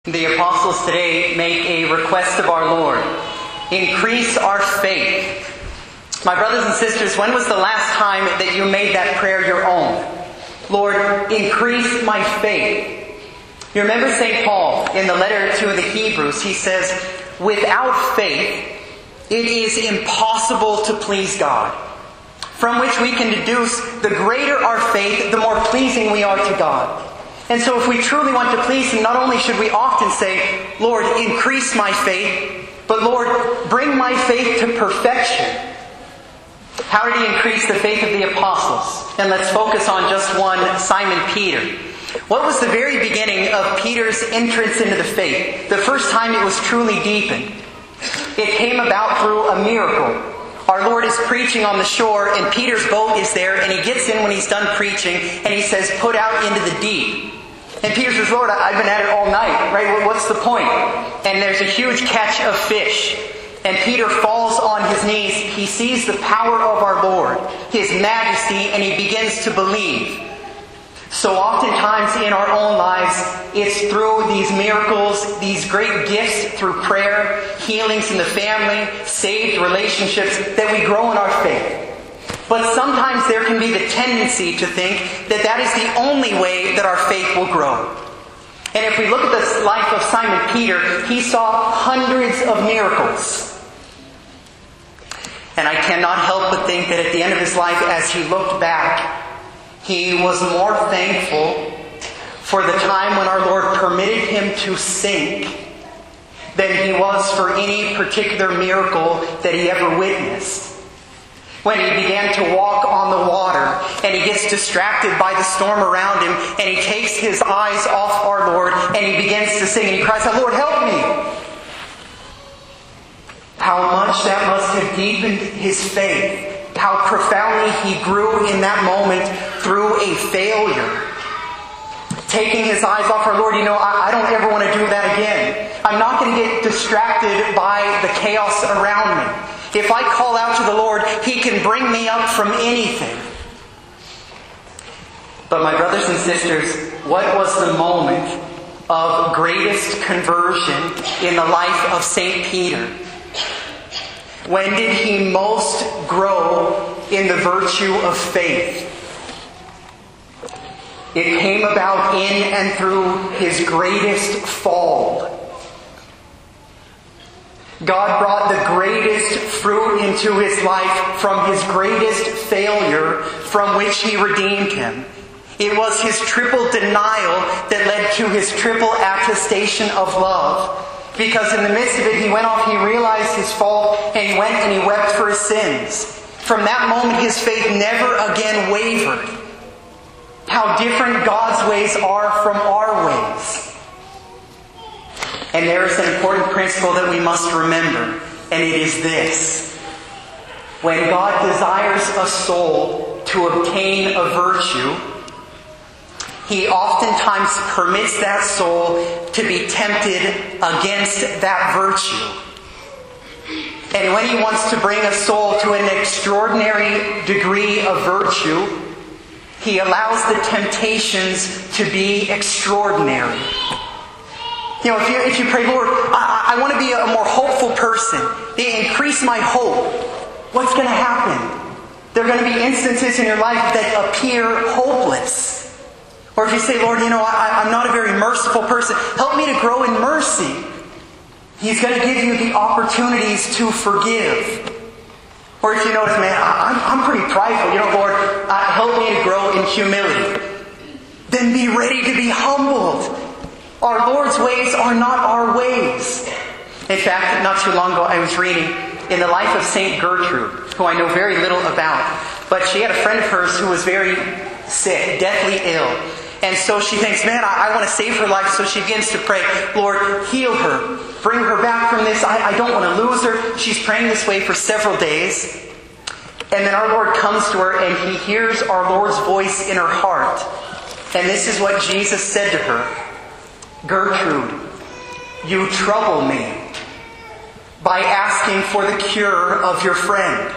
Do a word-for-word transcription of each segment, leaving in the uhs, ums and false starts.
The apostles today make a request of our Lord. Increase our faith. My brothers and sisters, when was the last time that you made that prayer your own? Lord, increase my faith. You remember Saint Paul in the letter to the Hebrews, he says, without faith, it is impossible to please God. From which we can deduce the greater our faith, the more pleasing we are to God. And so if we truly want to please Him, not only should we often say, Lord, increase my faith, but Lord, bring my faith to perfection. How did He increase the faith of the apostles? And let's focus on just one, Simon Peter. What was the very beginning of Peter's entrance into the faith? The first time it was truly deepened. It came about through a miracle. Our Lord is preaching on the shore, and Peter's boat is there, and he gets in when he's done preaching, and he says, put out into the deep. And Peter says, Lord, I've been at it all night, right? What's the point? And there's a huge catch of fish. And Peter falls on his knees. He sees the power of our Lord, His majesty, and he begins to believe. So oftentimes in our own lives, it's through these miracles, these great gifts through prayer, healings in the family, saved relationships, that we grow in our faith. But sometimes there can be the tendency to think that that is the only way that our faith will grow. And if we look at the life of Simon Peter, he saw hundreds of miracles. And I cannot help but think that at the end of his life, as he looked back, he was more thankful for the time when our Lord permitted him to sink than he was for any particular miracle that he ever witnessed. When he began to walk on the water, and he gets distracted by the storm around him, and he takes his eyes off our Lord, and he begins to sing, and he cries out, Lord, help me! How much that must have deepened his faith. How profoundly he grew in that moment through a failure. Taking his eyes off our Lord, you know, I, I don't ever want to do that again. I'm not going to get distracted by the chaos around me. If I call out to the Lord, He can bring me up from anything. But my brothers and sisters, what was the moment of greatest conversion in the life of Saint Peter? When did he most grow in the virtue of faith? It came about in and through his greatest fall. God brought the greatest fruit into his life from his greatest failure, from which He redeemed him. It was his triple denial that led to his triple attestation of love. Because in the midst of it, he went off, he realized his fault, and he went and he wept for his sins. From that moment, his faith never again wavered. How different God's ways are from our ways. And there is an important principle that we must remember, and it is this. When God desires a soul to obtain a virtue, He oftentimes permits that soul to be tempted against that virtue. And when He wants to bring a soul to an extraordinary degree of virtue, He allows the temptations to be extraordinary. You know, if you, if you pray, Lord, I, I want to be a more hopeful person. Increase my hope. What's going to happen? There are going to be instances in your life that appear hopeless. Or if you say, Lord, you know, I, I'm not a very merciful person. Help me to grow in mercy. He's going to give you the opportunities to forgive. Or if you notice, man, I, I'm, I'm pretty prideful. You know, Lord, uh, help me to grow in humility. Then be ready to be humbled. Our Lord's ways are not our ways. In fact, not too long ago I was reading in the life of Saint Gertrude, who I know very little about. But she had a friend of hers who was very sick, deathly ill. And so she thinks, man, I, I want to save her life. So she begins to pray, Lord, heal her. Bring her back from this. I, I don't want to lose her. She's praying this way for several days. And then our Lord comes to her and He hears our Lord's voice in her heart. And this is what Jesus said to her. Gertrude, you trouble me by asking for the cure of your friend.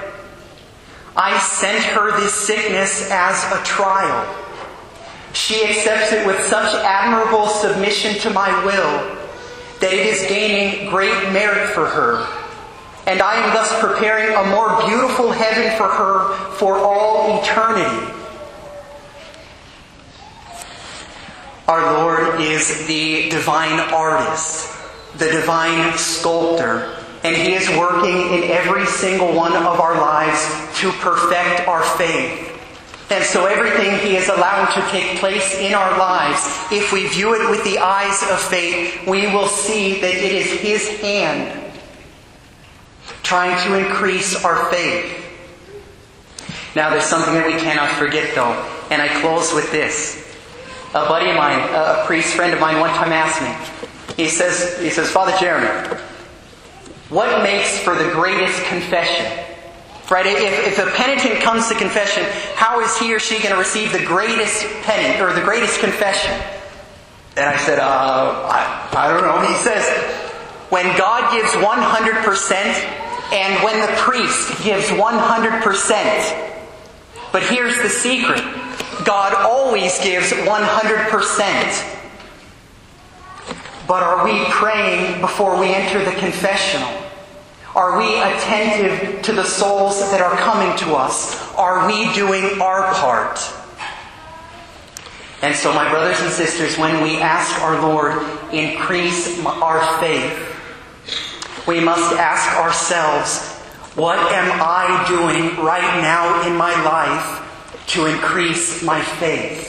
I sent her this sickness as a trial. She accepts it with such admirable submission to my will that it is gaining great merit for her, and I am thus preparing a more beautiful heaven for her for all eternity. Our Lord is the divine artist, the divine sculptor, and He is working in every single one of our lives to perfect our faith. And so everything He is allowing to take place in our lives, if we view it with the eyes of faith, we will see that it is His hand trying to increase our faith. Now there's something that we cannot forget though, and I close with this. A buddy of mine, a priest friend of mine, one time asked me, he says, he says, Father Jeremy, what makes for the greatest confession? Right? If, if a penitent comes to confession, how is he or she going to receive the greatest penance, or the greatest confession? And I said, uh, I, I don't know. He says, when God gives one hundred percent and when the priest gives one hundred percent. But here's the secret. God always gives one hundred percent. But are we praying before we enter the confessional? Are we attentive to the souls that are coming to us? Are we doing our part? And so, my brothers and sisters, when we ask our Lord, increase our faith, we must ask ourselves, what am I doing right now in my life to increase my faith?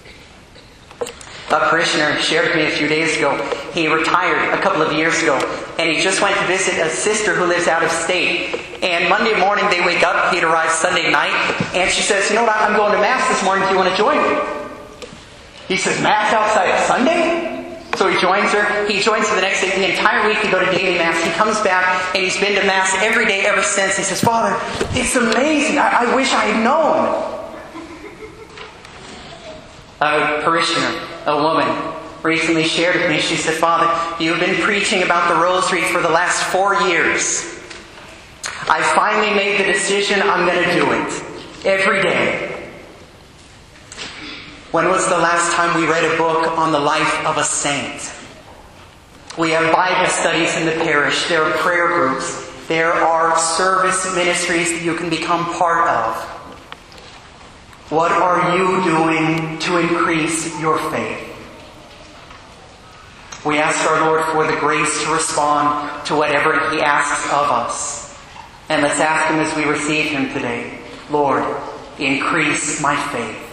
A parishioner shared with me a few days ago. He retired a couple of years ago, and he just went to visit a sister who lives out of state. And Monday morning they wake up, he'd arrived Sunday night, and she says, you know what, I'm going to Mass this morning, do you want to join me? He says, Mass outside of Sunday? So he joins her, he joins her the next day, the entire week they go to daily Mass. He comes back, and he's been to Mass every day ever since. He says, Father, it's amazing, I, I wish I had known. A parishioner, a woman, recently shared with me, she said, Father, you've been preaching about the rosary for the last four years. I finally made the decision I'm going to do it. Every day. When was the last time we read a book on the life of a saint? We have Bible studies in the parish. There are prayer groups. There are service ministries that you can become part of. What are you doing to increase your faith? We ask our Lord for the grace to respond to whatever He asks of us. And let's ask Him as we receive Him today, Lord, increase my faith.